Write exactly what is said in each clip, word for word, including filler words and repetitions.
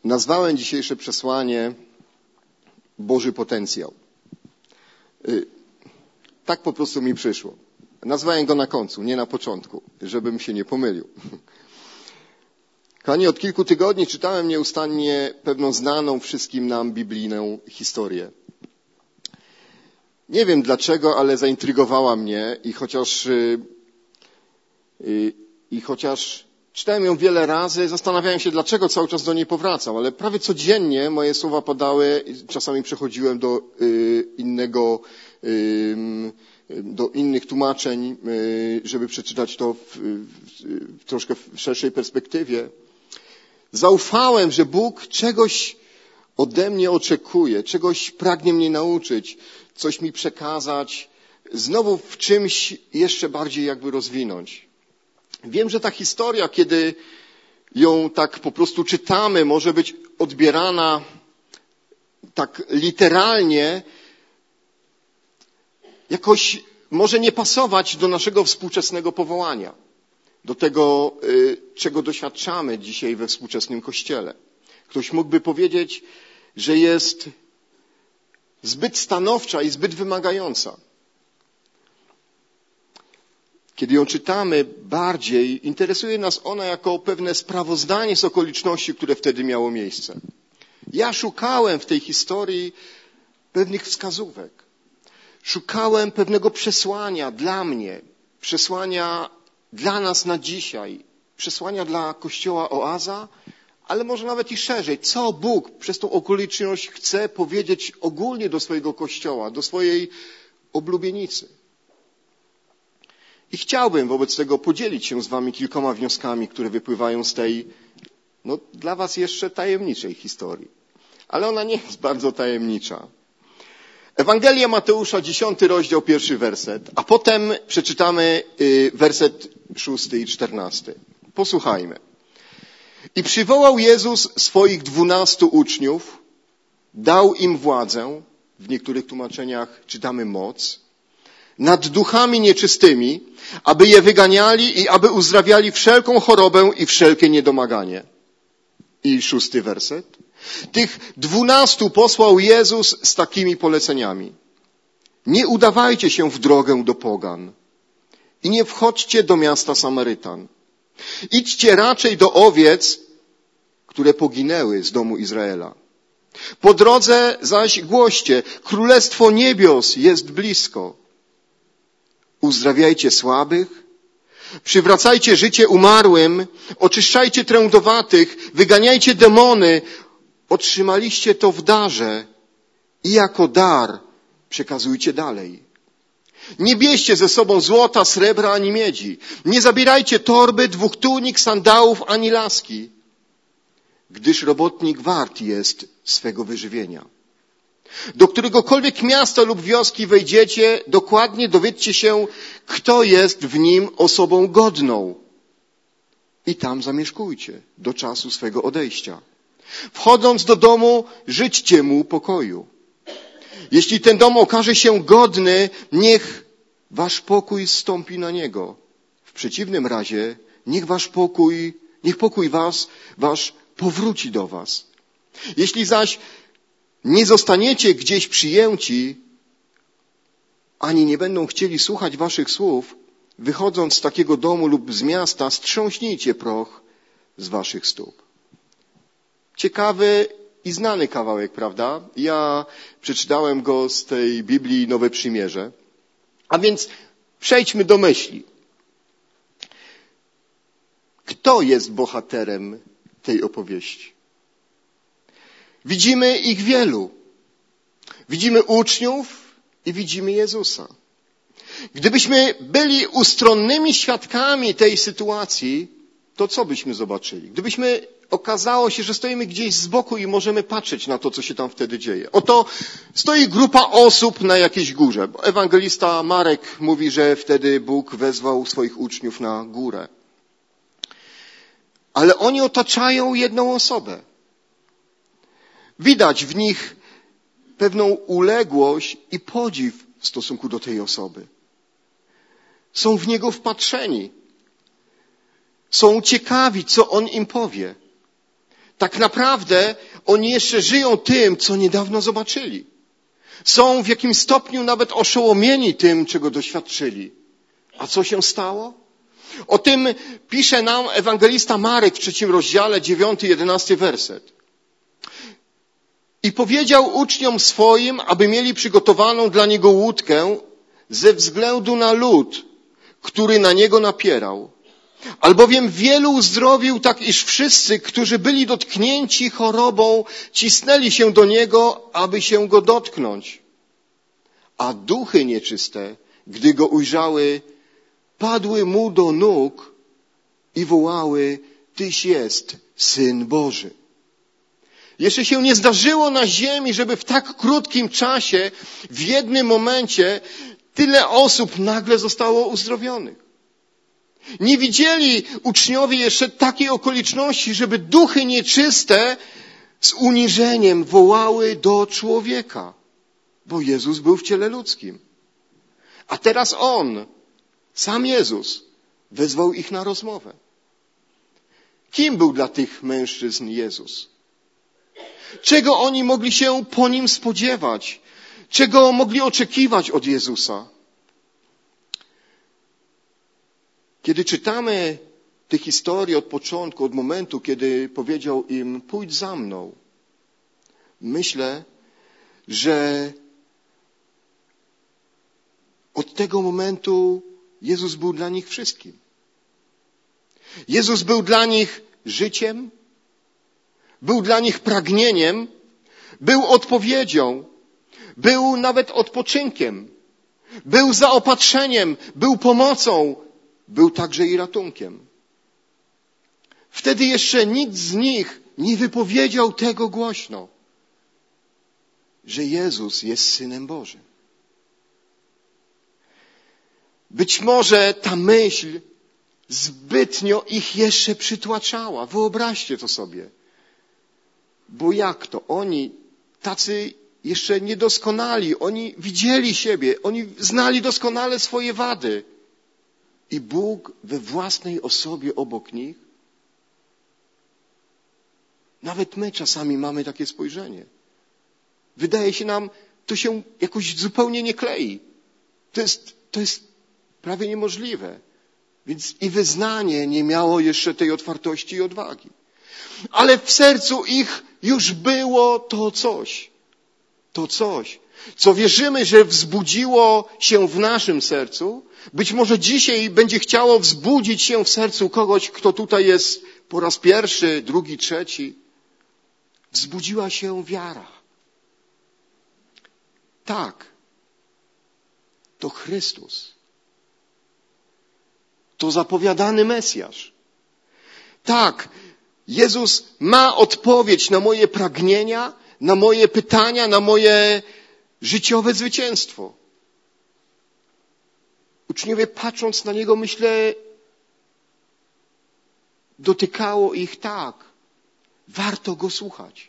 Nazwałem dzisiejsze przesłanie Boży potencjał. Tak po prostu mi przyszło. Nazwałem go na końcu, nie na początku, żebym się nie pomylił. Kochani, od kilku tygodni czytałem nieustannie pewną znaną wszystkim nam biblijną historię. Nie wiem dlaczego, ale zaintrygowała mnie i chociaż, i, i chociaż czytałem ją wiele razy, zastanawiałem się, dlaczego cały czas do niej powracam, ale prawie codziennie moje słowa padały, czasami przechodziłem do y, innego, y, do innych tłumaczeń, y, żeby przeczytać to w, w, w troszkę w szerszej perspektywie. Zaufałem, że Bóg czegoś ode mnie oczekuje, czegoś pragnie mnie nauczyć, coś mi przekazać, znowu w czymś jeszcze bardziej jakby rozwinąć. Wiem, że ta historia, kiedy ją tak po prostu czytamy, może być odbierana tak literalnie, jakoś może nie pasować do naszego współczesnego powołania, do tego, czego doświadczamy dzisiaj we współczesnym Kościele. Ktoś mógłby powiedzieć, że jest zbyt stanowcza i zbyt wymagająca. Kiedy ją czytamy bardziej, interesuje nas ona jako pewne sprawozdanie z okoliczności, które wtedy miało miejsce. Ja szukałem w tej historii pewnych wskazówek. Szukałem pewnego przesłania dla mnie, przesłania dla nas na dzisiaj, przesłania dla Kościoła Oaza, ale może nawet i szerzej. Co Bóg przez tą okoliczność chce powiedzieć ogólnie do swojego Kościoła, do swojej oblubienicy. I chciałbym wobec tego podzielić się z wami kilkoma wnioskami, które wypływają z tej, no dla was jeszcze tajemniczej historii. Ale ona nie jest bardzo tajemnicza. Ewangelia Mateusza, dziesiąty rozdział, pierwszy werset, a potem przeczytamy y, werset szósty i czternasty. Posłuchajmy. I przywołał Jezus swoich dwunastu uczniów, dał im władzę, w niektórych tłumaczeniach czytamy moc, nad duchami nieczystymi, aby je wyganiali i aby uzdrawiali wszelką chorobę i wszelkie niedomaganie. I szósty werset. Tych dwunastu posłał Jezus z takimi poleceniami. Nie udawajcie się w drogę do pogan i nie wchodźcie do miasta Samarytan. Idźcie raczej do owiec, które poginęły z domu Izraela. Po drodze zaś głoście, Królestwo Niebios jest blisko. Uzdrawiajcie słabych, przywracajcie życie umarłym, oczyszczajcie trędowatych, wyganiajcie demony. Otrzymaliście to w darze i jako dar przekazujcie dalej. Nie bierzcie ze sobą złota, srebra ani miedzi. Nie zabierajcie torby, dwóch tunik, sandałów ani laski, gdyż robotnik wart jest swego wyżywienia. Do któregokolwiek miasta lub wioski wejdziecie, dokładnie dowiedzcie się, kto jest w nim osobą godną. I tam zamieszkujcie do czasu swego odejścia. Wchodząc do domu, życzcie mu pokoju. Jeśli ten dom okaże się godny, niech wasz pokój zstąpi na niego. W przeciwnym razie, niech wasz pokój, niech pokój was, wasz powróci do was. Jeśli zaś nie zostaniecie gdzieś przyjęci, ani nie będą chcieli słuchać waszych słów, wychodząc z takiego domu lub z miasta, strząśnijcie proch z waszych stóp. Ciekawy i znany kawałek, prawda? Ja przeczytałem go z tej Biblii Nowe Przymierze. A więc przejdźmy do myśli. Kto jest bohaterem tej opowieści? Widzimy ich wielu. Widzimy uczniów i widzimy Jezusa. Gdybyśmy byli ustronnymi świadkami tej sytuacji, to co byśmy zobaczyli? Gdybyśmy okazało się, że stoimy gdzieś z boku i możemy patrzeć na to, co się tam wtedy dzieje. Oto stoi grupa osób na jakiejś górze. Ewangelista Marek mówi, że wtedy Bóg wezwał swoich uczniów na górę. Ale oni otaczają jedną osobę. Widać w nich pewną uległość i podziw w stosunku do tej osoby. Są w Niego wpatrzeni. Są ciekawi, co On im powie. tak naprawdę oni jeszcze żyją tym, co niedawno zobaczyli. Są w jakimś stopniu nawet oszołomieni tym, czego doświadczyli. A co się stało? O tym pisze nam ewangelista Marek w trzecim rozdziale, dziewiąty, jedenasty werset. I powiedział uczniom swoim, aby mieli przygotowaną dla niego łódkę ze względu na lud, który na niego napierał. Albowiem wielu uzdrowił, tak iż wszyscy, którzy byli dotknięci chorobą, cisnęli się do niego, aby się go dotknąć. A duchy nieczyste, gdy go ujrzały, padły mu do nóg i wołały: Tyś jest Syn Boży. Jeszcze się nie zdarzyło na ziemi, żeby w tak krótkim czasie, w jednym momencie, tyle osób nagle zostało uzdrowionych. Nie widzieli uczniowie jeszcze takiej okoliczności, żeby duchy nieczyste z uniżeniem wołały do człowieka, bo Jezus był w ciele ludzkim. A teraz On, sam Jezus, wezwał ich na rozmowę. Kim był dla tych mężczyzn Jezus? Czego oni mogli się po Nim spodziewać? Czego mogli oczekiwać od Jezusa? Kiedy czytamy tę historię od początku, od momentu, kiedy powiedział im: pójdź za mną, myślę, że od tego momentu Jezus był dla nich wszystkim. Jezus był dla nich życiem, był dla nich pragnieniem, był odpowiedzią, był nawet odpoczynkiem, był zaopatrzeniem, był pomocą, był także i ratunkiem. Wtedy jeszcze nikt z nich nie wypowiedział tego głośno, że Jezus jest Synem Bożym. Być może ta myśl zbytnio ich jeszcze przytłaczała. Wyobraźcie to sobie. Bo jak to? Oni, tacy jeszcze niedoskonali, oni widzieli siebie, oni znali doskonale swoje wady. I Bóg we własnej osobie obok nich? Nawet my czasami mamy takie spojrzenie. Wydaje się nam, to się jakoś zupełnie nie klei. To jest, to jest prawie niemożliwe. Więc i wyznanie nie miało jeszcze tej otwartości i odwagi. Ale w sercu ich już było to coś. To coś, co wierzymy, że wzbudziło się w naszym sercu. Być może dzisiaj będzie chciało wzbudzić się w sercu kogoś, kto tutaj jest po raz pierwszy, drugi, trzeci. Wzbudziła się wiara. Tak, to Chrystus. To zapowiadany Mesjasz. Tak, Jezus ma odpowiedź na moje pragnienia, na moje pytania, na moje życiowe zwycięstwo. Uczniowie, patrząc na Niego, myślę, dotykało ich tak. Warto Go słuchać.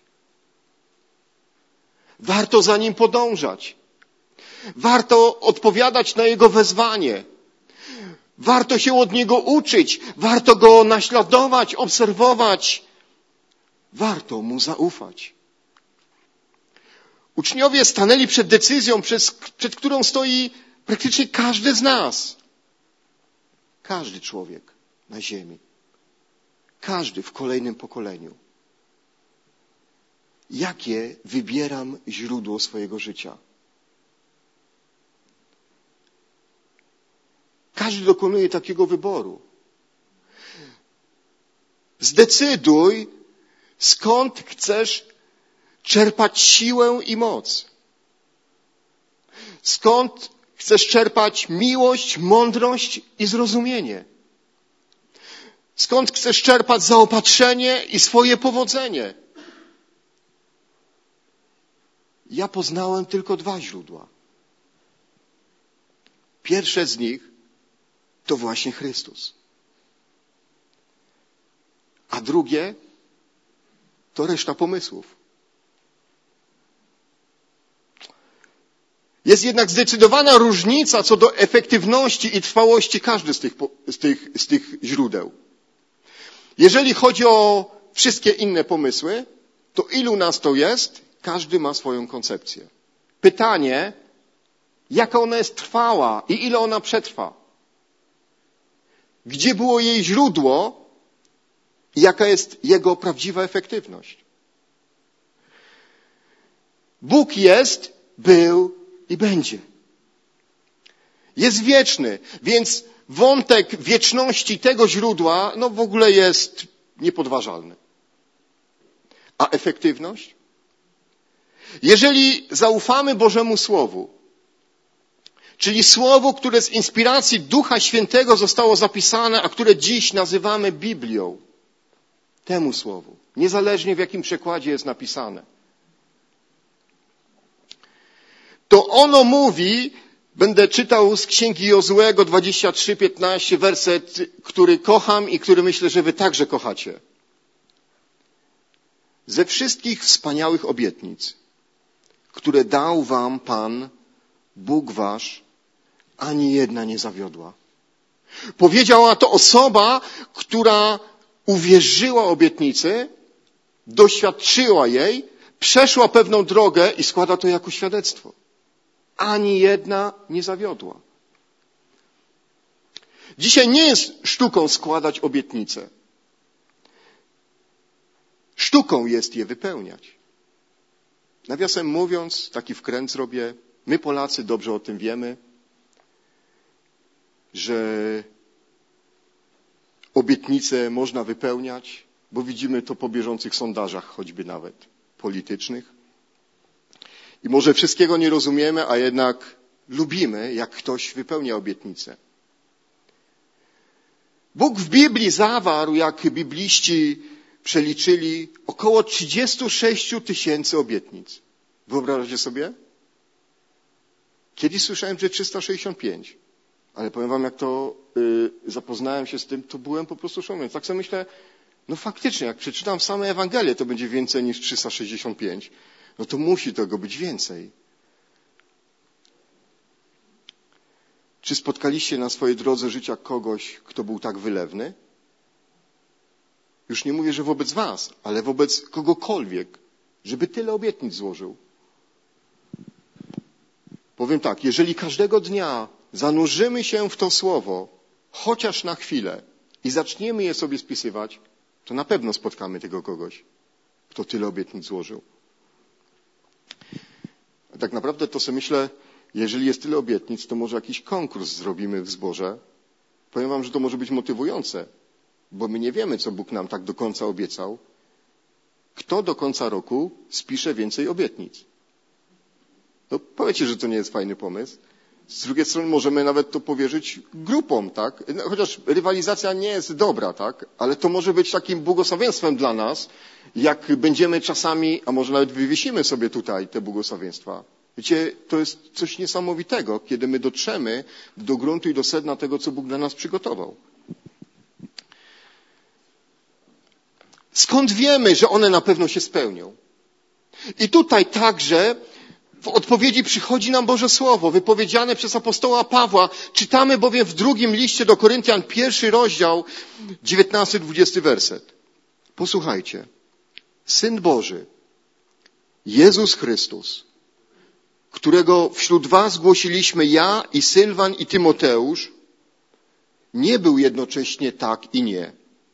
Warto za Nim podążać. Warto odpowiadać na Jego wezwanie. Warto się od Niego uczyć. Warto Go naśladować, obserwować. Warto Mu zaufać. Uczniowie stanęli przed decyzją, przed, przed którą stoi praktycznie każdy z nas. Każdy człowiek na ziemi. Każdy w kolejnym pokoleniu. Jakie wybieram źródło swojego życia? Każdy dokonuje takiego wyboru. Zdecyduj, skąd chcesz czerpać siłę i moc. Skąd chcesz czerpać miłość, mądrość i zrozumienie. Skąd chcesz czerpać zaopatrzenie i swoje powodzenie. Ja poznałem tylko dwa źródła. Pierwsze z nich to właśnie Chrystus. A drugie to reszta pomysłów. Jest jednak zdecydowana różnica co do efektywności i trwałości każdy z tych, z tych, z tych źródeł. Jeżeli chodzi o wszystkie inne pomysły, to ilu nas to jest? Każdy ma swoją koncepcję. Pytanie, jaka ona jest trwała i ile ona przetrwa? Gdzie było jej źródło i jaka jest jego prawdziwa efektywność? Bóg jest, był i będzie. Jest wieczny, więc wątek wieczności tego źródła no w ogóle jest niepodważalny. A efektywność? Jeżeli zaufamy Bożemu Słowu, czyli Słowu, które z inspiracji Ducha Świętego zostało zapisane, a które dziś nazywamy Biblią, temu Słowu, niezależnie w jakim przekładzie jest napisane, to ono mówi, będę czytał z Księgi Jozuego dwadzieścia trzy piętnaście, werset, który kocham i który myślę, że wy także kochacie. Ze wszystkich wspaniałych obietnic, które dał wam Pan, Bóg wasz, ani jedna nie zawiodła. Powiedziała to osoba, która uwierzyła obietnicy, doświadczyła jej, przeszła pewną drogę i składa to jako świadectwo. Ani jedna nie zawiodła. Dzisiaj nie jest sztuką składać obietnice. Sztuką jest je wypełniać. Nawiasem mówiąc, taki wkręt zrobię, my Polacy dobrze o tym wiemy, że obietnice można wypełniać, bo widzimy to po bieżących sondażach, choćby nawet politycznych. I może wszystkiego nie rozumiemy, a jednak lubimy, jak ktoś wypełnia obietnice. Bóg w Biblii zawarł, jak bibliści przeliczyli, około trzydzieści sześć tysięcy obietnic. Wyobrażacie sobie? Kiedyś słyszałem, że trzysta sześćdziesiąt pięć. Ale powiem wam, jak to yy, zapoznałem się z tym, to byłem po prostu szokowany. Tak sobie myślę, no faktycznie, jak przeczytam same Ewangelie, to będzie więcej niż trzysta sześćdziesiąt pięć. No to musi tego być więcej. Czy spotkaliście na swojej drodze życia kogoś, kto był tak wylewny? Już nie mówię, że wobec was, ale wobec kogokolwiek, żeby tyle obietnic złożył. Powiem tak, jeżeli każdego dnia zanurzymy się w to słowo, chociaż na chwilę i zaczniemy je sobie spisywać, to na pewno spotkamy tego kogoś, kto tyle obietnic złożył. A tak naprawdę to sobie myślę, jeżeli jest tyle obietnic, to może jakiś konkurs zrobimy w zborze. Powiem wam, że to może być motywujące, bo my nie wiemy, co Bóg nam tak do końca obiecał. Kto do końca roku spisze więcej obietnic? No powiecie, że to nie jest fajny pomysł. Z drugiej strony możemy nawet to powierzyć grupom, tak? Chociaż rywalizacja nie jest dobra, tak? Ale to może być takim błogosławieństwem dla nas, jak będziemy czasami, a może nawet wywiesimy sobie tutaj te błogosławieństwa. Wiecie, to jest coś niesamowitego, kiedy my dotrzemy do gruntu i do sedna tego, co Bóg dla nas przygotował. Skąd wiemy, że one na pewno się spełnią? I tutaj także w odpowiedzi przychodzi nam Boże Słowo, wypowiedziane przez apostoła Pawła. Czytamy bowiem w drugim liście do Koryntian, pierwszy rozdział, dziewiętnasty dwudziesty werset. Posłuchajcie. Syn Boży, Jezus Chrystus, którego wśród was głosiliśmy ja i Sylwan i Tymoteusz, nie był jednocześnie tak i nie.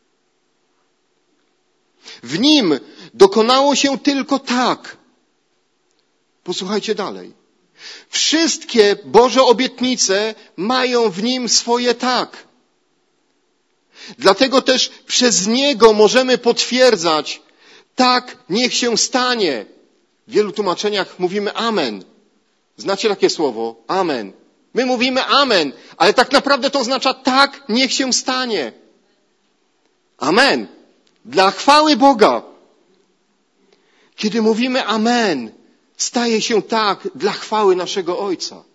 W nim dokonało się tylko tak. Posłuchajcie dalej. Wszystkie Boże obietnice mają w nim swoje tak. Dlatego też przez niego możemy potwierdzać, tak niech się stanie. W wielu tłumaczeniach mówimy amen. Znacie takie słowo? Amen. My mówimy amen, ale tak naprawdę to oznacza tak niech się stanie. Amen. Dla chwały Boga. Kiedy mówimy amen, staje się tak dla chwały naszego Ojca.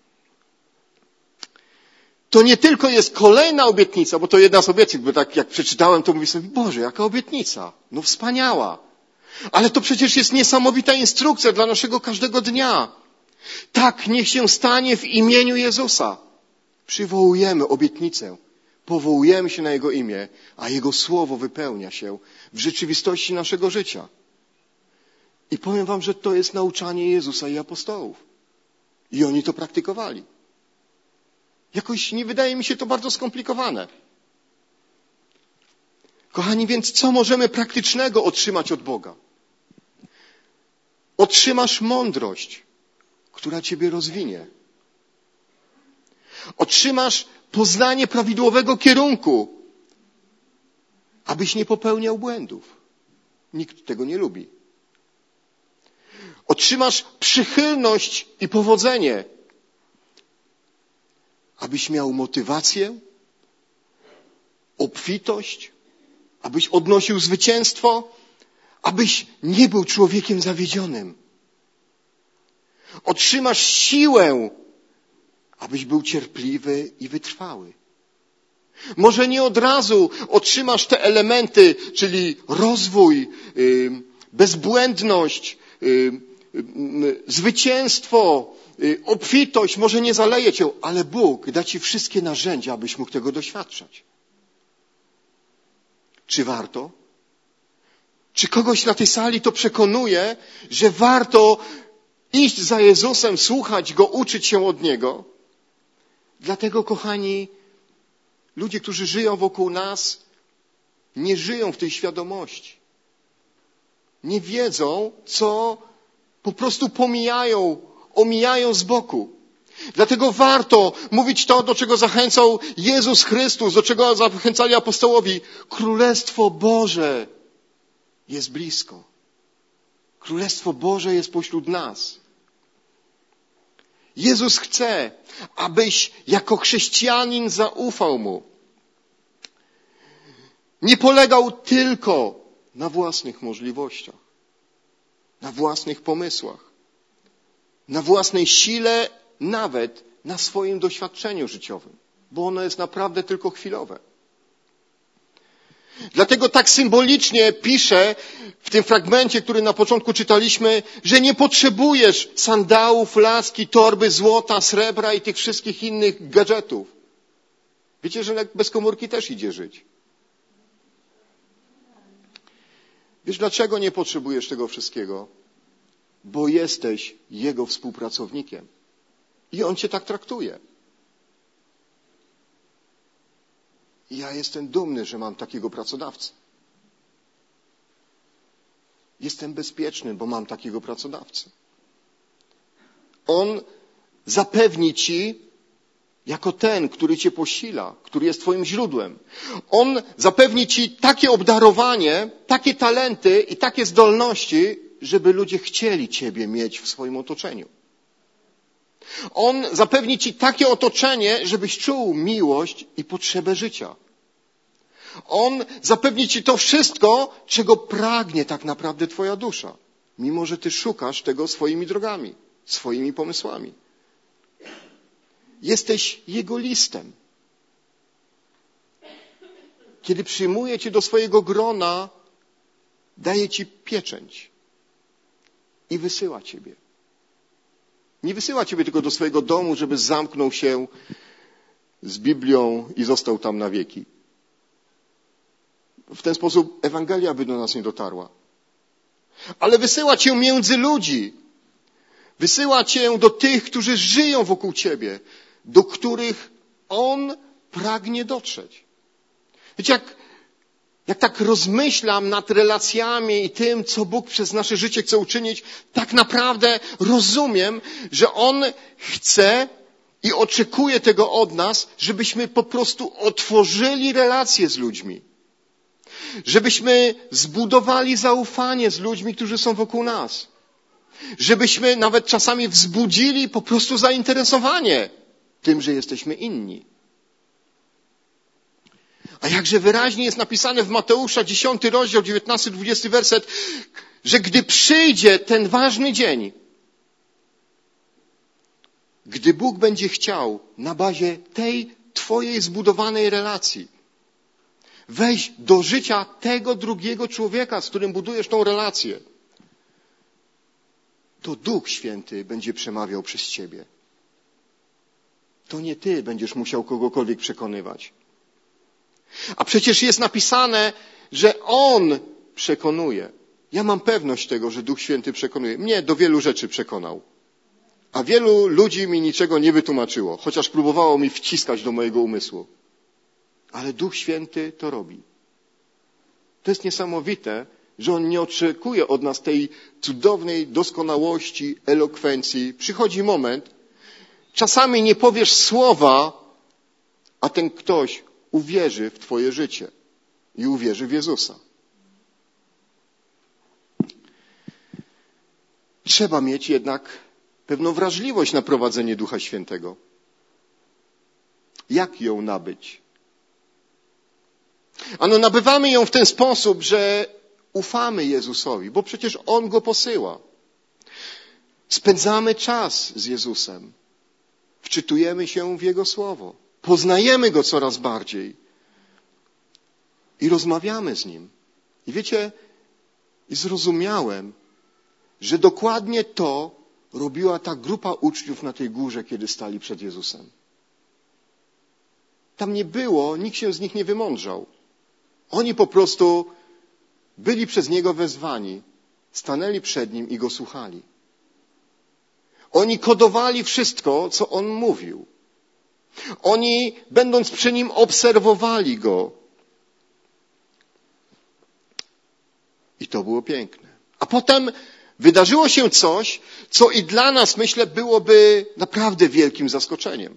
To nie tylko jest kolejna obietnica, bo to jedna z obietnic, bo tak jak przeczytałem, to mówię sobie, Boże, jaka obietnica. No wspaniała. Ale to przecież jest niesamowita instrukcja dla naszego każdego dnia. Tak, niech się stanie w imieniu Jezusa. Przywołujemy obietnicę. powołujemy się na Jego imię, a Jego Słowo wypełnia się w rzeczywistości naszego życia. I powiem wam, że to jest nauczanie Jezusa i apostołów. I oni to praktykowali. Jakoś nie wydaje mi się to bardzo skomplikowane. Kochani, więc co możemy praktycznego otrzymać od Boga? Otrzymasz mądrość, która ciebie rozwinie. Otrzymasz poznanie prawidłowego kierunku, abyś nie popełniał błędów. Nikt tego nie lubi. Otrzymasz przychylność i powodzenie, abyś miał motywację, obfitość, abyś odnosił zwycięstwo, abyś nie był człowiekiem zawiedzionym. Otrzymasz siłę, abyś był cierpliwy i wytrwały. Może nie od razu otrzymasz te elementy, czyli rozwój, bezbłędność, zwycięstwo, obfitość, może nie zaleje cię, ale Bóg da ci wszystkie narzędzia, abyś mógł tego doświadczać. Czy warto? Czy kogoś na tej sali to przekonuje, że warto iść za Jezusem, słuchać Go, uczyć się od Niego? Dlatego, kochani, ludzie, którzy żyją wokół nas, nie żyją w tej świadomości. Nie wiedzą, co po prostu pomijają, omijają z boku. Dlatego warto mówić to, do czego zachęcał Jezus Chrystus, do czego zachęcali apostołowie. Królestwo Boże jest blisko. Królestwo Boże jest pośród nas. Jezus chce, abyś jako chrześcijanin zaufał Mu. Nie polegał tylko na własnych możliwościach, na własnych pomysłach, na własnej sile, nawet na swoim doświadczeniu życiowym, bo ono jest naprawdę tylko chwilowe. Dlatego tak symbolicznie pisze w tym fragmencie, który na początku czytaliśmy, że nie potrzebujesz sandałów, laski, torby, złota, srebra i tych wszystkich innych gadżetów. Wiecie, że bez komórki też idzie żyć. Wiesz, dlaczego nie potrzebujesz tego wszystkiego? Bo jesteś Jego współpracownikiem. I On cię tak traktuje. I ja jestem dumny, że mam takiego pracodawcę. Jestem bezpieczny, bo mam takiego pracodawcę. On zapewni ci, jako ten, który cię posila, który jest twoim źródłem. On zapewni ci takie obdarowanie, takie talenty i takie zdolności, żeby ludzie chcieli ciebie mieć w swoim otoczeniu. On zapewni ci takie otoczenie, żebyś czuł miłość i potrzebę życia. On zapewni ci to wszystko, czego pragnie tak naprawdę twoja dusza, mimo że ty szukasz tego swoimi drogami, swoimi pomysłami. Jesteś Jego listem. Kiedy przyjmuje cię do swojego grona, daje ci pieczęć i wysyła ciebie. Nie wysyła ciebie tylko do swojego domu, żeby zamknął się z Biblią i został tam na wieki. W ten sposób Ewangelia by do nas nie dotarła. Ale wysyła cię między ludzi. Wysyła cię do tych, którzy żyją wokół ciebie, do których On pragnie dotrzeć. Wiecie, jak, jak tak rozmyślam nad relacjami i tym, co Bóg przez nasze życie chce uczynić, tak naprawdę rozumiem, że On chce i oczekuje tego od nas, żebyśmy po prostu otworzyli relacje z ludźmi. Żebyśmy zbudowali zaufanie z ludźmi, którzy są wokół nas. Żebyśmy nawet czasami wzbudzili po prostu zainteresowanie tym, że jesteśmy inni. A jakże wyraźnie jest napisane w Mateusza dziesiąty rozdział, dziewiętnasty dwudziesty werset, że gdy przyjdzie ten ważny dzień, gdy Bóg będzie chciał na bazie tej twojej zbudowanej relacji wejść do życia tego drugiego człowieka, z którym budujesz tą relację, to Duch Święty będzie przemawiał przez ciebie. To nie ty będziesz musiał kogokolwiek przekonywać. A przecież jest napisane, że On przekonuje. Ja mam pewność tego, że Duch Święty przekonuje. Mnie do wielu rzeczy przekonał. A wielu ludzi mi niczego nie wytłumaczyło, chociaż próbowało mi wciskać do mojego umysłu. Ale Duch Święty to robi. To jest niesamowite, że On nie oczekuje od nas tej cudownej doskonałości, elokwencji. Przychodzi moment, czasami nie powiesz słowa, a ten ktoś uwierzy w twoje życie i uwierzy w Jezusa. Trzeba mieć jednak pewną wrażliwość na prowadzenie Ducha Świętego. Jak ją nabyć? Ano nabywamy ją w ten sposób, że ufamy Jezusowi, bo przecież On go posyła. Spędzamy czas z Jezusem. Wczytujemy się w Jego Słowo. Poznajemy Go coraz bardziej. I rozmawiamy z Nim. I wiecie, i zrozumiałem, że dokładnie to robiła ta grupa uczniów na tej górze, kiedy stali przed Jezusem. Tam nie było, nikt się z nich nie wymądrzał. Oni po prostu byli przez Niego wezwani, stanęli przed Nim i Go słuchali. Oni kodowali wszystko, co On mówił. Oni, będąc przy Nim, obserwowali Go. I to było piękne. A potem wydarzyło się coś, co i dla nas, myślę, byłoby naprawdę wielkim zaskoczeniem.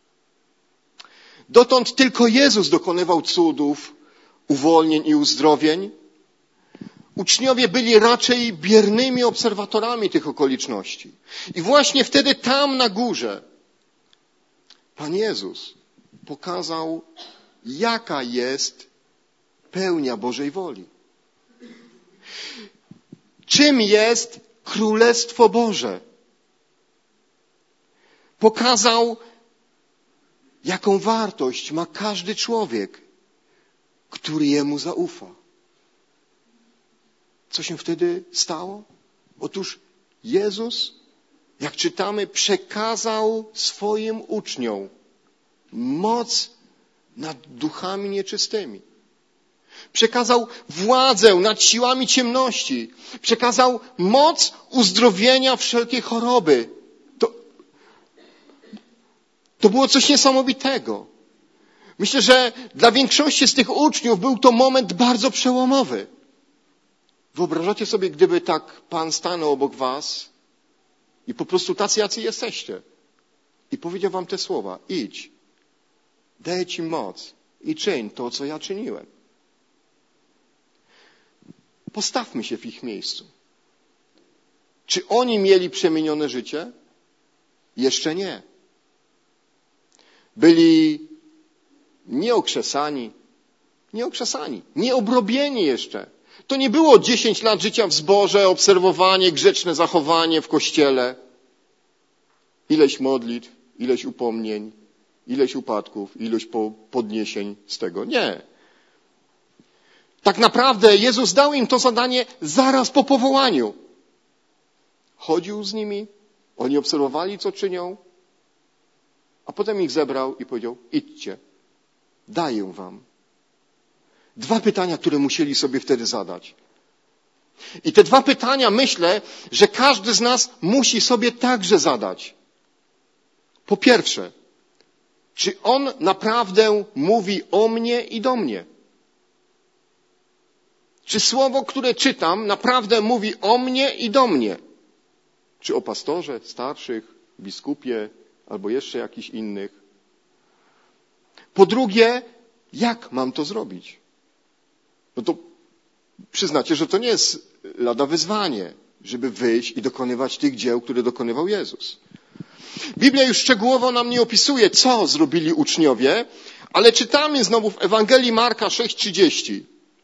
Dotąd tylko Jezus dokonywał cudów, uwolnień i uzdrowień. Uczniowie byli raczej biernymi obserwatorami tych okoliczności. I właśnie wtedy tam na górze Pan Jezus pokazał, jaka jest pełnia Bożej woli. Czym jest Królestwo Boże? Pokazał, jaką wartość ma każdy człowiek, który Jemu zaufa. Co się wtedy stało? Otóż Jezus, jak czytamy, przekazał swoim uczniom moc nad duchami nieczystymi. Przekazał władzę nad siłami ciemności. Przekazał moc uzdrowienia wszelkiej choroby. To, to było coś niesamowitego. Myślę, że dla większości z tych uczniów był to moment bardzo przełomowy. Wyobrażacie sobie, gdyby tak Pan stanął obok was i po prostu tacy, jacy jesteście i powiedział wam te słowa: idź, daję ci moc i czyń to, co ja czyniłem. Postawmy się w ich miejscu. Czy oni mieli przemienione życie? Jeszcze nie. Byli nieokrzesani, nieokrzesani, nieobrobieni jeszcze. To nie było dziesięć lat życia w zborze, obserwowanie, grzeczne zachowanie w kościele. Ileś modlitw, ileś upomnień, ileś upadków, ileś podniesień z tego. Nie. Tak naprawdę Jezus dał im to zadanie zaraz po powołaniu. Chodził z nimi, oni obserwowali, co czynią, a potem ich zebrał i powiedział: idźcie, daję wam. Dwa pytania, które musieli sobie wtedy zadać. I te dwa pytania, myślę, że każdy z nas musi sobie także zadać. Po pierwsze, czy On naprawdę mówi o mnie i do mnie? Czy słowo, które czytam, naprawdę mówi o mnie i do mnie? Czy o pastorze, starszych, biskupie, albo jeszcze jakichś innych? Po drugie, jak mam to zrobić? No to przyznacie, że to nie jest lada wyzwanie, żeby wyjść i dokonywać tych dzieł, które dokonywał Jezus. Biblia już szczegółowo nam nie opisuje, co zrobili uczniowie, ale czytamy znowu w Ewangelii Marka sześć trzydzieści.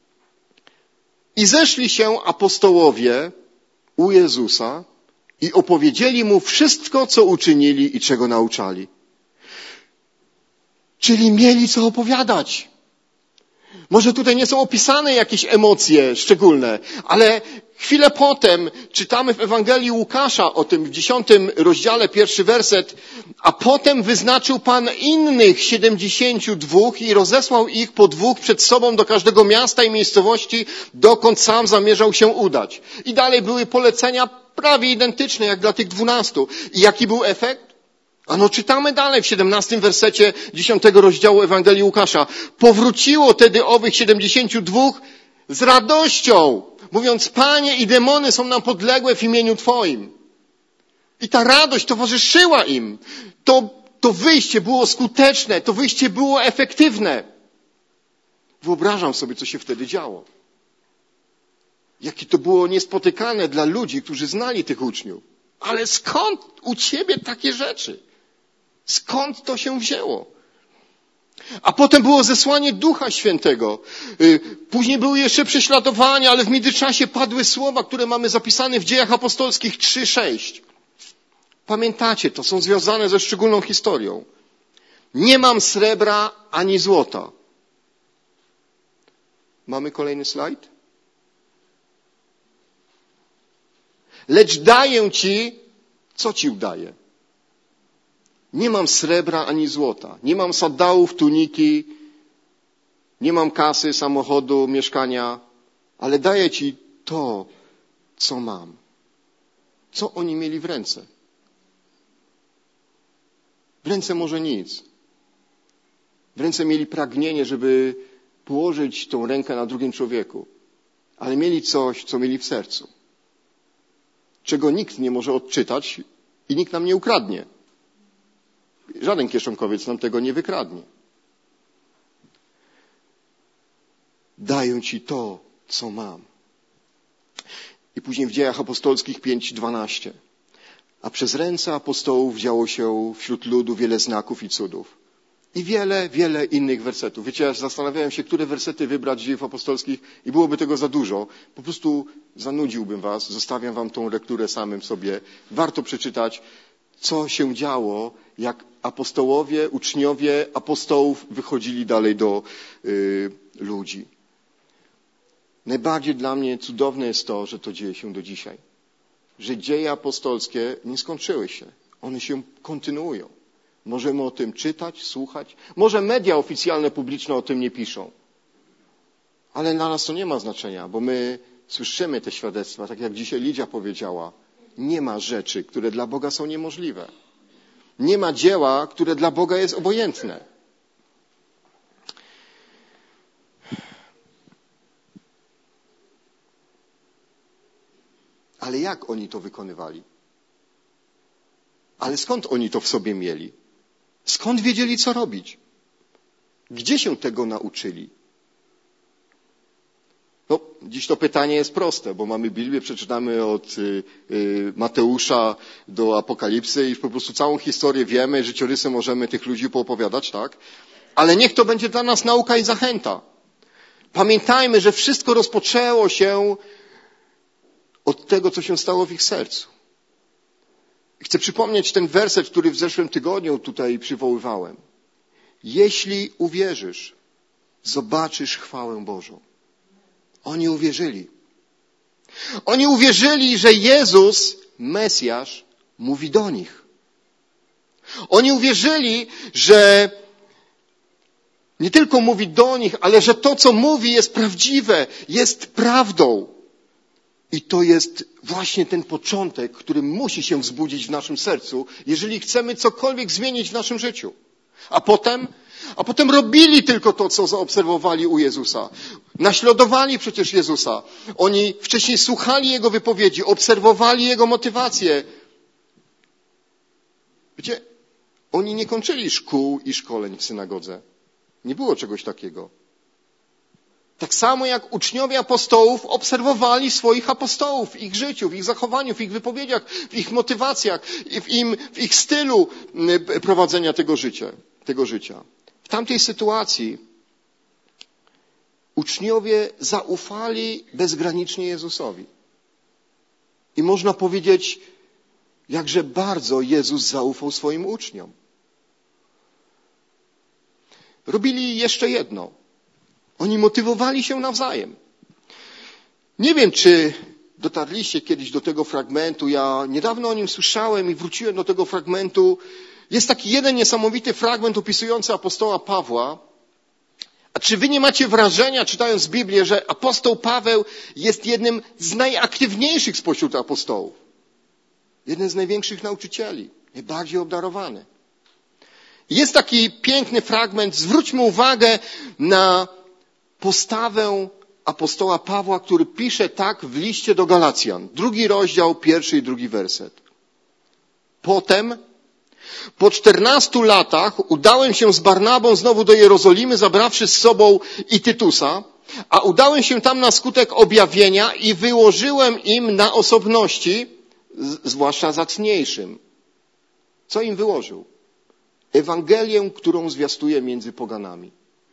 I zeszli się apostołowie u Jezusa i opowiedzieli Mu wszystko, co uczynili i czego nauczali. Czyli mieli co opowiadać. Może tutaj nie są opisane jakieś emocje szczególne, ale chwilę potem czytamy w Ewangelii Łukasza o tym w dziesiątym rozdziale, pierwszy werset, a potem wyznaczył Pan innych siedemdziesięciu dwóch i rozesłał ich po dwóch przed sobą do każdego miasta i miejscowości, dokąd sam zamierzał się udać. I dalej były polecenia prawie identyczne jak dla tych dwunastu. I jaki był efekt? Ano czytamy dalej w siedemnastym wersecie dziesiątego rozdziału Ewangelii Łukasza. Powróciło tedy owych siedemdziesięciu dwóch z radością, mówiąc: Panie, i demony są nam podległe w imieniu Twoim. I ta radość towarzyszyła im. To, to wyjście było skuteczne, to wyjście było efektywne. Wyobrażam sobie, co się wtedy działo. Jakie to było niespotykane dla ludzi, którzy znali tych uczniów. Ale skąd u Ciebie takie rzeczy? Skąd to się wzięło? A potem było zesłanie Ducha Świętego. Później były jeszcze prześladowania, ale w międzyczasie padły słowa, które mamy zapisane w Dziejach Apostolskich trzy sześć. Pamiętacie, to są związane ze szczególną historią. Nie mam srebra ani złota. Mamy kolejny slajd? Lecz daję Ci, co Ci udaję? Nie mam srebra ani złota. Nie mam sandałów, tuniki. Nie mam kasy, samochodu, mieszkania. Ale daję Ci to, co mam. Co oni mieli w ręce? W ręce może nic. W ręce mieli pragnienie, żeby położyć tą rękę na drugim człowieku. Ale mieli coś, co mieli w sercu. Czego nikt nie może odczytać i nikt nam nie ukradnie. Żaden kieszonkowiec nam tego nie wykradnie. Daję Ci to, co mam. I później w Dziejach Apostolskich pięć dwanaście. A przez ręce apostołów działo się wśród ludu wiele znaków i cudów. I wiele, wiele innych wersetów. Wiecie, ja zastanawiałem się, które wersety wybrać z Dziejów Apostolskich i byłoby tego za dużo. Po prostu zanudziłbym was, zostawiam wam tą lekturę samym sobie. Warto przeczytać, co się działo, jak apostołowie, uczniowie apostołów wychodzili dalej do y, ludzi. Najbardziej dla mnie cudowne jest to, że to dzieje się do dzisiaj. Że dzieje apostolskie nie skończyły się. One się kontynuują. Możemy o tym czytać, słuchać. Może media oficjalne, publiczne o tym nie piszą. Ale dla nas to nie ma znaczenia, bo my słyszymy te świadectwa, tak jak dzisiaj Lidia powiedziała. Nie ma rzeczy, które dla Boga są niemożliwe. Nie ma dzieła, które dla Boga jest obojętne. Ale jak oni to wykonywali? Ale skąd oni to w sobie mieli? Skąd wiedzieli, co robić? Gdzie się tego nauczyli? No, dziś to pytanie jest proste, bo mamy Biblię, przeczytamy od y, y, Mateusza do Apokalipsy i po prostu całą historię wiemy, życiorysy możemy tych ludzi poopowiadać, tak? Ale niech to będzie dla nas nauka i zachęta. Pamiętajmy, że wszystko rozpoczęło się od tego, co się stało w ich sercu. Chcę przypomnieć ten werset, który w zeszłym tygodniu tutaj przywoływałem. Jeśli uwierzysz, zobaczysz chwałę Bożą. Oni uwierzyli. Oni uwierzyli, że Jezus, Mesjasz, mówi do nich. Oni uwierzyli, że nie tylko mówi do nich, ale że to, co mówi, jest prawdziwe, jest prawdą. I to jest właśnie ten początek, który musi się wzbudzić w naszym sercu, jeżeli chcemy cokolwiek zmienić w naszym życiu. A potem, a potem robili tylko to, co zaobserwowali u Jezusa. Naśladowali przecież Jezusa. Oni wcześniej słuchali Jego wypowiedzi, obserwowali Jego motywacje. Wiecie, oni nie kończyli szkół i szkoleń w synagodze. Nie było czegoś takiego. Tak samo jak uczniowie apostołów obserwowali swoich apostołów w ich życiu, w ich zachowaniu, w ich wypowiedziach, w ich motywacjach, w, im, w ich stylu prowadzenia tego życia, tego życia. W tamtej sytuacji uczniowie zaufali bezgranicznie Jezusowi. I można powiedzieć, jakże bardzo Jezus zaufał swoim uczniom. Robili jeszcze jedno. Oni motywowali się nawzajem. Nie wiem, czy dotarliście kiedyś do tego fragmentu. Ja niedawno o nim słyszałem i wróciłem do tego fragmentu. Jest taki jeden niesamowity fragment opisujący apostoła Pawła. A czy wy nie macie wrażenia, czytając Biblię, że apostoł Paweł jest jednym z najaktywniejszych spośród apostołów? Jeden z największych nauczycieli, najbardziej obdarowany. Jest taki piękny fragment. Zwróćmy uwagę na postawę apostoła Pawła, który pisze tak w liście do Galacjan. Drugi rozdział, pierwszy i drugi werset. Potem, po czternastu latach, udałem się z Barnabą znowu do Jerozolimy, zabrawszy z sobą i Tytusa, a udałem się tam na skutek objawienia i wyłożyłem im na osobności, zwłaszcza zacniejszym. Co im wyłożył? Ewangelię, którą zwiastuję między poganami.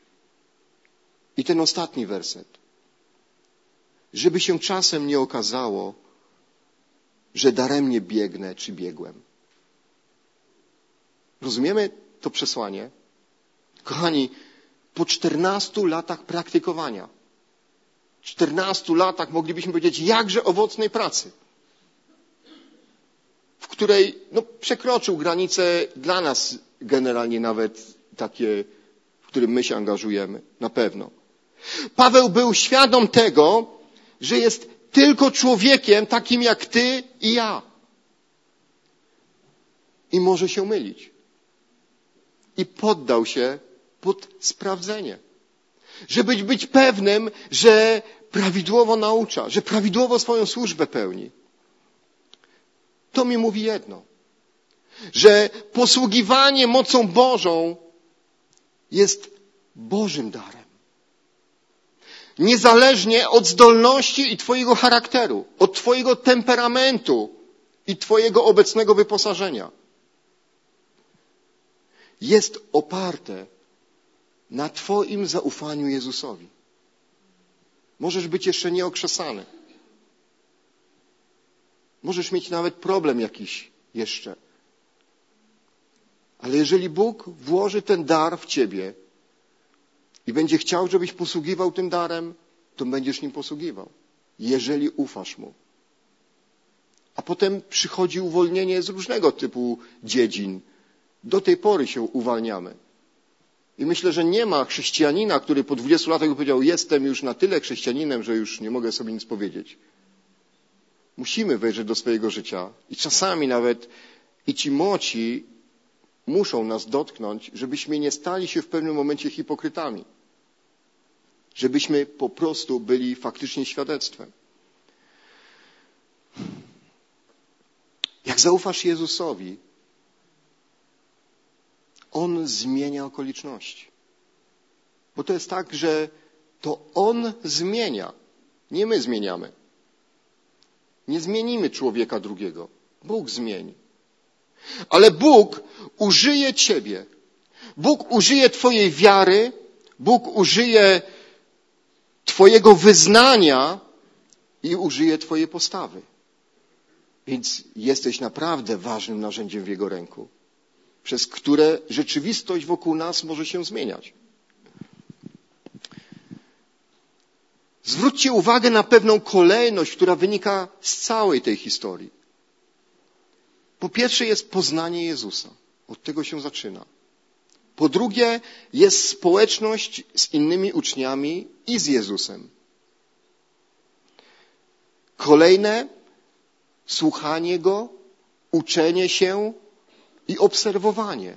I ten ostatni werset. Żeby się czasem nie okazało, że daremnie biegnę czy biegłem. Rozumiemy to przesłanie? Kochani, po czternastu latach praktykowania, czternastu latach moglibyśmy powiedzieć jakże owocnej pracy, w której no, przekroczył granice dla nas generalnie nawet takie, w którym my się angażujemy, na pewno. Paweł był świadom tego, że jest tylko człowiekiem takim jak ty i ja. I może się mylić. I poddał się pod sprawdzenie. Żeby być pewnym, że prawidłowo naucza, że prawidłowo swoją służbę pełni. To mi mówi jedno. Że posługiwanie mocą Bożą jest Bożym darem. Niezależnie od zdolności i twojego charakteru, od twojego temperamentu i twojego obecnego wyposażenia. Jest oparte na twoim zaufaniu Jezusowi. Możesz być jeszcze nieokrzesany. Możesz mieć nawet problem jakiś jeszcze. Ale jeżeli Bóg włoży ten dar w ciebie i będzie chciał, żebyś posługiwał tym darem, to będziesz nim posługiwał. Jeżeli ufasz Mu. A potem przychodzi uwolnienie z różnego typu dziedzin. Do tej pory się uwalniamy. I myślę, że nie ma chrześcijanina, który po dwudziestu latach by powiedział, jestem już na tyle chrześcijaninem, że już nie mogę sobie nic powiedzieć. Musimy wejrzeć do swojego życia i czasami nawet i ci młodzi muszą nas dotknąć, żebyśmy nie stali się w pewnym momencie hipokrytami. Żebyśmy po prostu byli faktycznie świadectwem. Jak zaufasz Jezusowi, On zmienia okoliczności. Bo to jest tak, że to On zmienia, nie my zmieniamy. Nie zmienimy człowieka drugiego. Bóg zmieni. Ale Bóg użyje ciebie. Bóg użyje twojej wiary. Bóg użyje twojego wyznania i użyje twojej postawy. Więc jesteś naprawdę ważnym narzędziem w Jego ręku, przez które rzeczywistość wokół nas może się zmieniać. Zwróćcie uwagę na pewną kolejność, która wynika z całej tej historii. Po pierwsze jest poznanie Jezusa. Od tego się zaczyna. Po drugie jest społeczność z innymi uczniami i z Jezusem. Kolejne słuchanie Go, uczenie się i obserwowanie.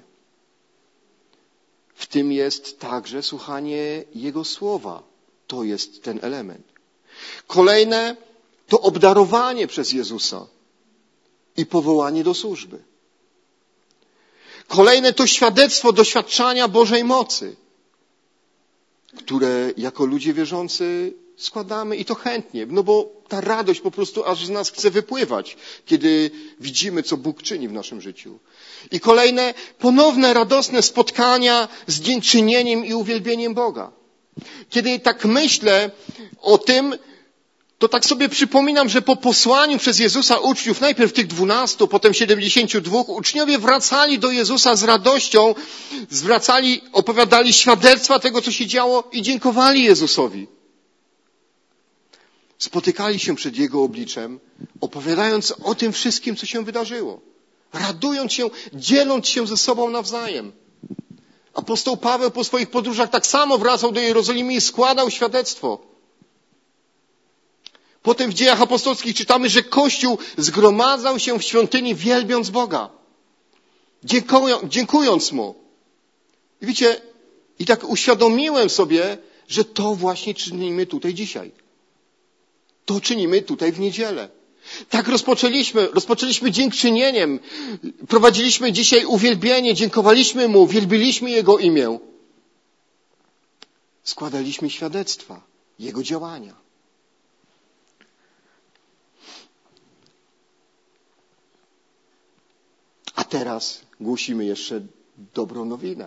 W tym jest także słuchanie Jego słowa. To jest ten element. Kolejne to obdarowanie przez Jezusa i powołanie do służby. Kolejne to świadectwo doświadczania Bożej mocy, które jako ludzie wierzący składamy i to chętnie, no bo ta radość po prostu aż z nas chce wypływać, kiedy widzimy, co Bóg czyni w naszym życiu. I kolejne ponowne radosne spotkania z dziękczynieniem i uwielbieniem Boga. Kiedy tak myślę o tym, to tak sobie przypominam, że po posłaniu przez Jezusa uczniów, najpierw tych dwunastu, potem siedemdziesięciu dwóch, uczniowie wracali do Jezusa z radością, zwracali, opowiadali świadectwa tego, co się działo i dziękowali Jezusowi. Spotykali się przed Jego obliczem, opowiadając o tym wszystkim, co się wydarzyło. Radując się, dzieląc się ze sobą nawzajem. Apostoł Paweł po swoich podróżach tak samo wracał do Jerozolimy i składał świadectwo. Potem w Dziejach Apostolskich czytamy, że Kościół zgromadzał się w świątyni, wielbiąc Boga. Dziękując Mu. I wiecie, i tak uświadomiłem sobie, że to właśnie czynimy tutaj dzisiaj. To czynimy tutaj w niedzielę. Tak rozpoczęliśmy, rozpoczęliśmy dziękczynieniem. Prowadziliśmy dzisiaj uwielbienie, dziękowaliśmy Mu, wielbiliśmy Jego imię. Składaliśmy świadectwa Jego działania. A teraz głosimy jeszcze dobrą nowinę.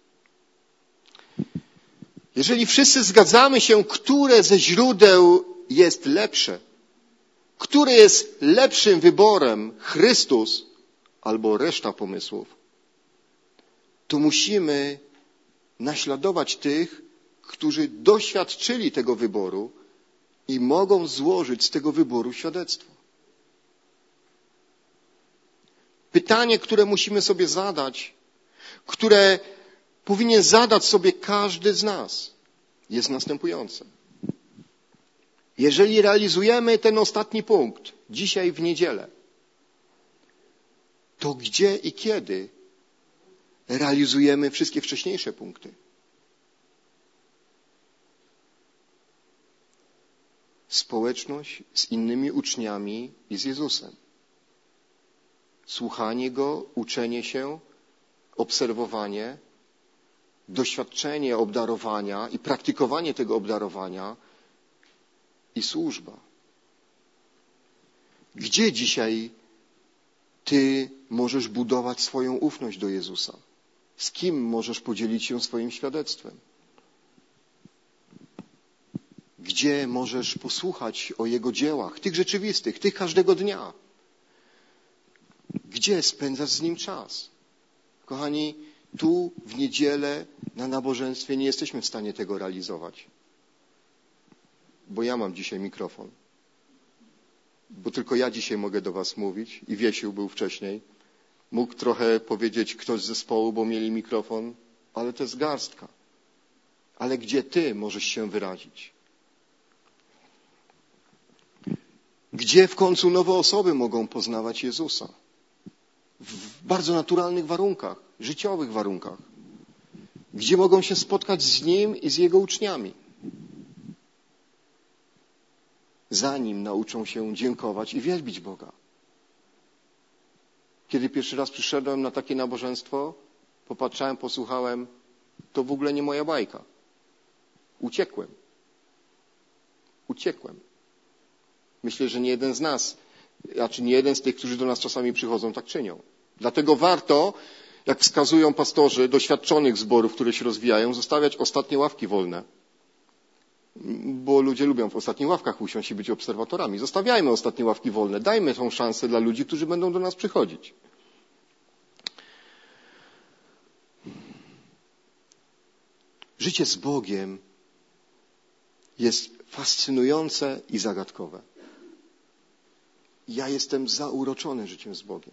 Jeżeli wszyscy zgadzamy się, które ze źródeł jest lepsze, które jest lepszym wyborem, Chrystus albo reszta pomysłów, to musimy naśladować tych, którzy doświadczyli tego wyboru i mogą złożyć z tego wyboru świadectwo. Pytanie, które musimy sobie zadać, które powinien zadać sobie każdy z nas, jest następujące. Jeżeli realizujemy ten ostatni punkt, dzisiaj w niedzielę, to gdzie i kiedy realizujemy wszystkie wcześniejsze punkty? Społeczność z innymi uczniami i z Jezusem. Słuchanie Go, uczenie się, obserwowanie, doświadczenie obdarowania i praktykowanie tego obdarowania i służba. Gdzie dzisiaj Ty możesz budować swoją ufność do Jezusa? Z kim możesz podzielić się swoim świadectwem? Gdzie możesz posłuchać o Jego dziełach, tych rzeczywistych, tych każdego dnia? Gdzie spędzasz z Nim czas? Kochani, tu w niedzielę na nabożeństwie nie jesteśmy w stanie tego realizować. Bo ja mam dzisiaj mikrofon. Bo tylko ja dzisiaj mogę do was mówić i Wiesiu był wcześniej. Mógł trochę powiedzieć ktoś z zespołu, bo mieli mikrofon, ale to jest garstka. Ale gdzie ty możesz się wyrazić? Gdzie w końcu nowe osoby mogą poznawać Jezusa? W bardzo naturalnych warunkach, życiowych warunkach. Gdzie mogą się spotkać z Nim i z Jego uczniami. Zanim nauczą się dziękować i wielbić Boga. Kiedy pierwszy raz przyszedłem na takie nabożeństwo, popatrzałem, posłuchałem, to w ogóle nie moja bajka. Uciekłem. Uciekłem. Myślę, że nie jeden z nas, znaczy nie jeden z tych, którzy do nas czasami przychodzą, tak czynią. Dlatego warto, jak wskazują pastorzy doświadczonych zborów, które się rozwijają, zostawiać ostatnie ławki wolne. Bo ludzie lubią w ostatnich ławkach usiąść i być obserwatorami. Zostawiajmy ostatnie ławki wolne. Dajmy tą szansę dla ludzi, którzy będą do nas przychodzić. Życie z Bogiem jest fascynujące i zagadkowe. Ja jestem zauroczony życiem z Bogiem.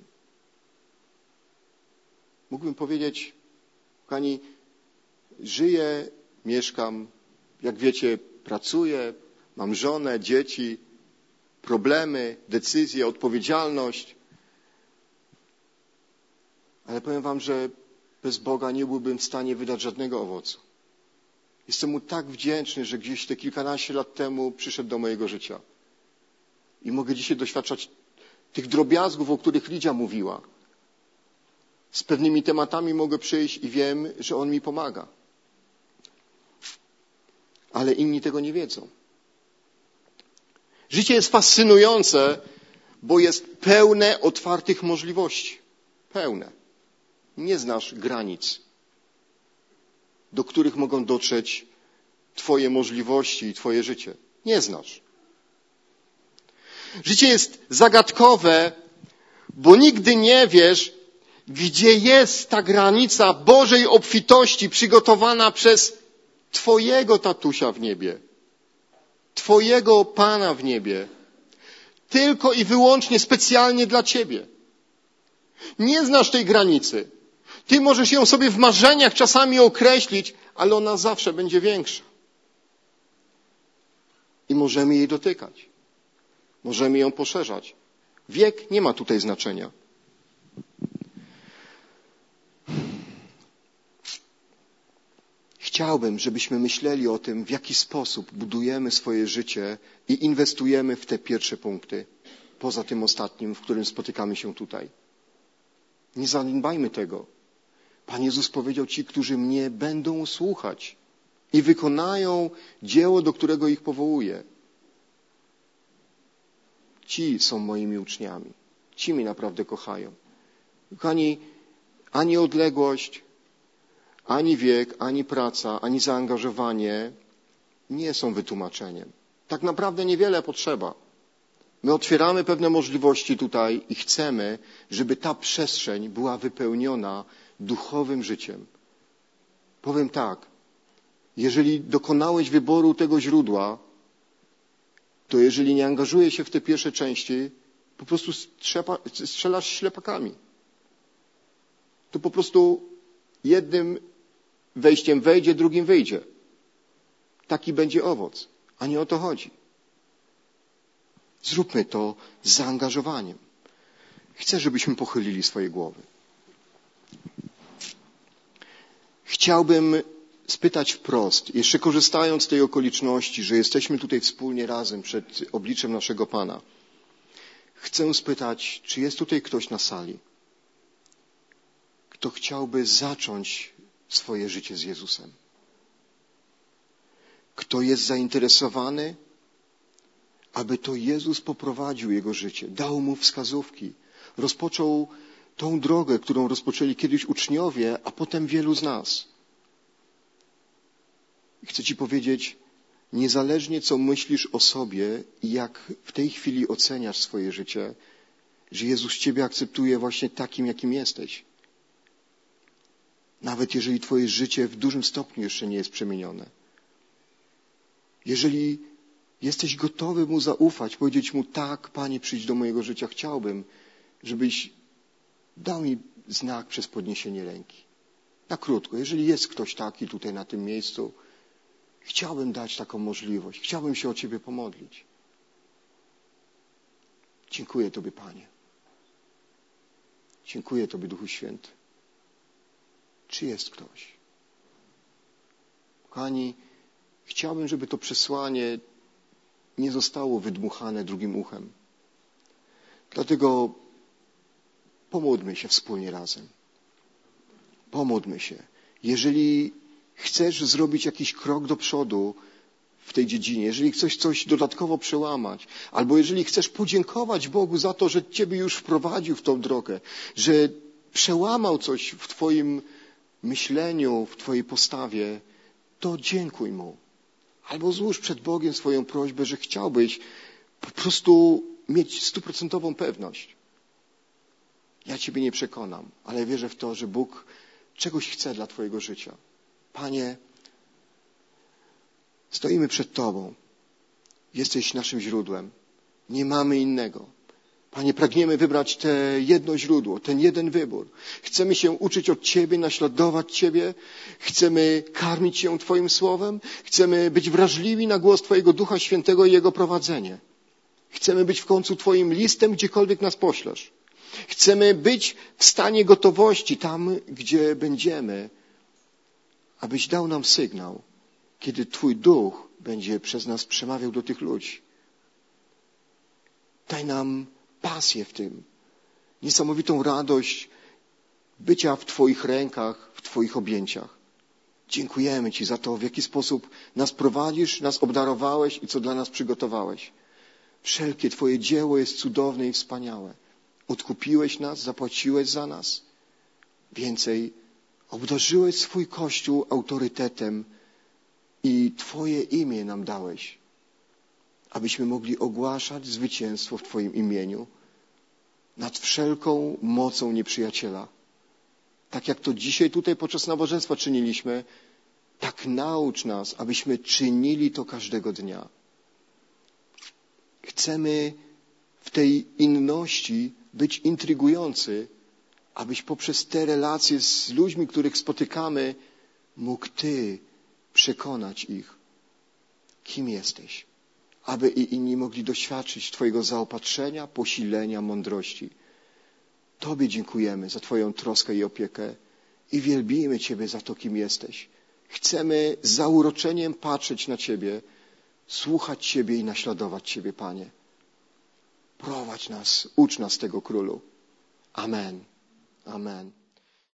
Mógłbym powiedzieć, kochani, żyję, mieszkam, jak wiecie, pracuję, mam żonę, dzieci, problemy, decyzje, odpowiedzialność. Ale powiem wam, że bez Boga nie byłbym w stanie wydać żadnego owocu. Jestem Mu tak wdzięczny, że gdzieś te kilkanaście lat temu przyszedł do mojego życia. I mogę dzisiaj doświadczać tych drobiazgów, o których Lidia mówiła. Z pewnymi tematami mogę przyjść i wiem, że On mi pomaga. Ale inni tego nie wiedzą. Życie jest fascynujące, bo jest pełne otwartych możliwości. Pełne. Nie znasz granic, do których mogą dotrzeć Twoje możliwości i Twoje życie. Nie znasz. Życie jest zagadkowe, bo nigdy nie wiesz, gdzie jest ta granica Bożej obfitości przygotowana przez Twojego tatusia w niebie, Twojego Pana w niebie. Tylko i wyłącznie specjalnie dla Ciebie. Nie znasz tej granicy. Ty możesz ją sobie w marzeniach czasami określić, ale ona zawsze będzie większa. I możemy jej dotykać. Możemy ją poszerzać. Wiek nie ma tutaj znaczenia. Chciałbym, żebyśmy myśleli o tym, w jaki sposób budujemy swoje życie i inwestujemy w te pierwsze punkty, poza tym ostatnim, w którym spotykamy się tutaj. Nie zaniedbajmy tego. Pan Jezus powiedział, ci, którzy mnie będą słuchać i wykonają dzieło, do którego ich powołuję. Ci są moimi uczniami. Ci mnie naprawdę kochają. Kochani, ani odległość, ani wiek, ani praca, ani zaangażowanie nie są wytłumaczeniem. Tak naprawdę niewiele potrzeba. My otwieramy pewne możliwości tutaj i chcemy, żeby ta przestrzeń była wypełniona duchowym życiem. Powiem tak, jeżeli dokonałeś wyboru tego źródła, to jeżeli nie angażujesz się w te pierwsze części, po prostu strzepa, strzelasz ślepakami. To po prostu jednym wejściem wejdzie, drugim wyjdzie. Taki będzie owoc, a nie o to chodzi. Zróbmy to z zaangażowaniem. Chcę, żebyśmy pochylili swoje głowy. Chciałbym spytać wprost, jeszcze korzystając z tej okoliczności, że jesteśmy tutaj wspólnie razem przed obliczem naszego Pana. Chcę spytać, czy jest tutaj ktoś na sali, kto chciałby zacząć swoje życie z Jezusem? Kto jest zainteresowany, aby to Jezus poprowadził jego życie, dał mu wskazówki, rozpoczął tą drogę, którą rozpoczęli kiedyś uczniowie, a potem wielu z nas. I chcę Ci powiedzieć, niezależnie co myślisz o sobie i jak w tej chwili oceniasz swoje życie, że Jezus Ciebie akceptuje właśnie takim, jakim jesteś. Nawet jeżeli Twoje życie w dużym stopniu jeszcze nie jest przemienione. Jeżeli jesteś gotowy Mu zaufać, powiedzieć Mu, tak, Panie, przyjdź do mojego życia, chciałbym, żebyś dał mi znak przez podniesienie ręki. Na krótko, jeżeli jest ktoś taki tutaj na tym miejscu, chciałbym dać taką możliwość. Chciałbym się o Ciebie pomodlić. Dziękuję Tobie, Panie. Dziękuję Tobie, Duchu Święty. Czy jest ktoś? Kochani, chciałbym, żeby to przesłanie nie zostało wydmuchane drugim uchem. Dlatego pomódlmy się wspólnie razem. Pomódlmy się. Jeżeli chcesz zrobić jakiś krok do przodu w tej dziedzinie, jeżeli chcesz coś dodatkowo przełamać, albo jeżeli chcesz podziękować Bogu za to, że Ciebie już wprowadził w tą drogę, że przełamał coś w Twoim myśleniu, w Twojej postawie, to dziękuj Mu. Albo złóż przed Bogiem swoją prośbę, że chciałbyś po prostu mieć stuprocentową pewność. Ja Ciebie nie przekonam, ale wierzę w to, że Bóg czegoś chce dla Twojego życia. Panie, stoimy przed Tobą. Jesteś naszym źródłem. Nie mamy innego. Panie, pragniemy wybrać te jedno źródło, ten jeden wybór. Chcemy się uczyć od Ciebie, naśladować Ciebie. Chcemy karmić się Twoim słowem. Chcemy być wrażliwi na głos Twojego Ducha Świętego i Jego prowadzenie. Chcemy być w końcu Twoim listem, gdziekolwiek nas poślesz. Chcemy być w stanie gotowości tam, gdzie będziemy, abyś dał nam sygnał, kiedy Twój Duch będzie przez nas przemawiał do tych ludzi. Daj nam pasję w tym, niesamowitą radość bycia w Twoich rękach, w Twoich objęciach. Dziękujemy Ci za to, w jaki sposób nas prowadzisz, nas obdarowałeś i co dla nas przygotowałeś. Wszelkie Twoje dzieło jest cudowne i wspaniałe. Odkupiłeś nas, zapłaciłeś za nas. Więcej, obdarzyłeś swój Kościół autorytetem i Twoje imię nam dałeś. abyśmy mogli ogłaszać zwycięstwo w Twoim imieniu nad wszelką mocą nieprzyjaciela. Tak jak to dzisiaj tutaj podczas nabożeństwa czyniliśmy, tak naucz nas, abyśmy czynili to każdego dnia. Chcemy w tej inności być intrygujący, abyś poprzez te relacje z ludźmi, których spotykamy, mógł Ty przekonać ich, kim jesteś, aby i inni mogli doświadczyć Twojego zaopatrzenia, posilenia, mądrości. Tobie dziękujemy za Twoją troskę i opiekę i wielbimy Ciebie za to, kim jesteś. Chcemy z zauroczeniem patrzeć na Ciebie, słuchać Ciebie i naśladować Ciebie, Panie. Prowadź nas, ucz nas tego, Królu. Amen. Amen.